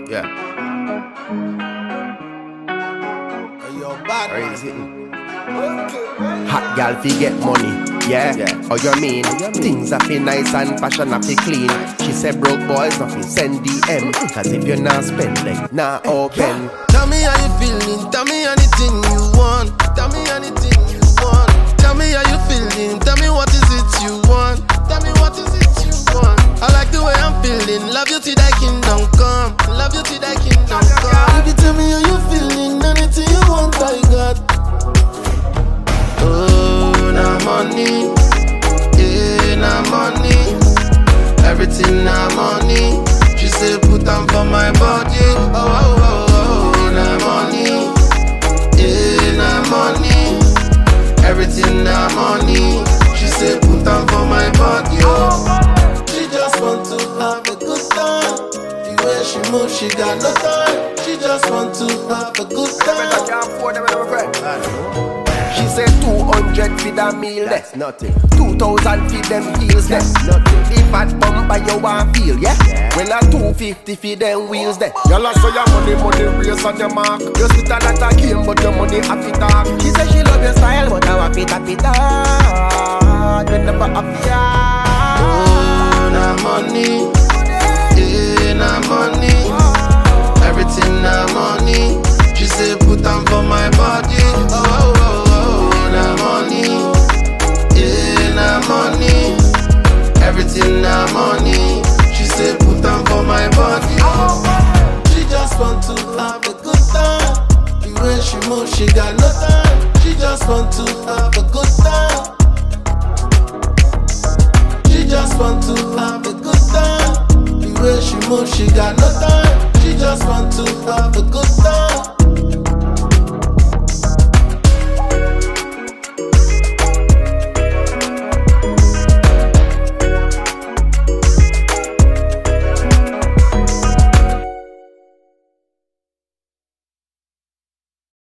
Yeah. Yo, bad Or man. is it? Hot gal fi get money, yeah. Oh, you mean things are fi nice and fashion are fi clean. She said broke boys not fi send DM, cause if you not spend like nah open. Tell me how you feeling, tell me anything you want. Tell me anything you want. Tell me how you feeling, tell me what is it you want. Tell me what is it you want. I like the way I'm feeling, love you till thy kingdom come. Love you till thy kingdom come. Baby, tell me how you feeling, anything you want, I got. Oh, na money, yeah, na money. Everything na money. She say put on for my body. Oh, oh, oh, oh, na money, yeah, na money. Everything na money. She say put on for my body. Oh, she just want to have a good time. The way she move, she got no time. She just want to have a good time. She said 200 for the meal, That's nothing. 2,000 for them heels, That's there. nothing. The fat bumper you want feel, yeah? Well, a 250 for them wheels, there. Y'all so your money race on your mark. You sit and at a game, but your money have to talk. She said she love your style, but I want it, you never appear. Oh, na money, yeah, na money. Everything na money. She say put on for my body. Oh, oh, oh, oh, na money, yeah, na money. Everything na money. She say put on for my body. She just want to have a good time. The way she move, she got no time. She just want to have a good time. She just want to have a good time. The way she move, she got no time. She just want to have a good